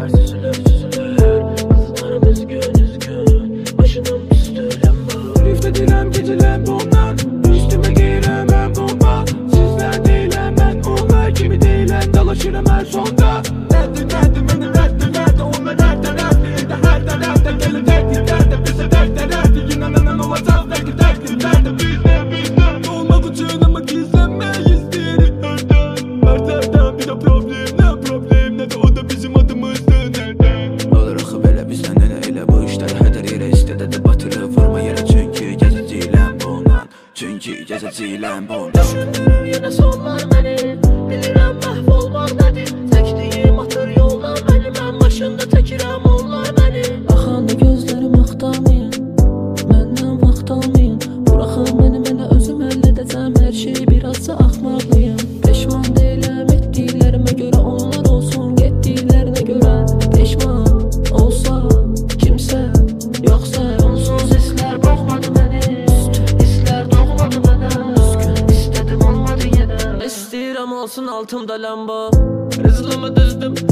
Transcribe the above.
süzülür süzülür. Kızlarım üzgün başının üstü Lambo. Drift edilem gecilem bundan, üstüme giyiremem bomba. Sizler değilim ben onlar, kimi değilim dalaşırım her sonda. Nerede beni onlar nerede her tarafta gelin derdi bize derdi inanan olacağız belki derdi bizde olmak için ama gizlenmeyiz diyelim her taraftan bir de problem ne de o da bizim adımızdı nerede olur axı belə bizdən elə bu işlər hədər yerə istədə də batırıb vurma yerə çünki gəzəcəyəm bundan Düşünürüm yine sonlar beni, bilirəm məhv olmaq nədir. Çəkdiyim atır yoldan məni, mən başında çəkirəm onlar məni. Baxanda gözlərim axtarmayın, məndən vaxt almayın. Buraxın məni, mənə özüm həll edəcəm hər şeyi, birazca axmaqlıyım. Peşman deyiləm etdiklərimə görə, onlar olsun getdiklərinə görə. Peşman olsa kimsə, yoxsa Onsuz hisslər boğmadı məni, hisslər doğmadı mənə. İstədim olmadı yenə. İstəyirəm olsun altımda Lambo. Hızlımı düzdüm,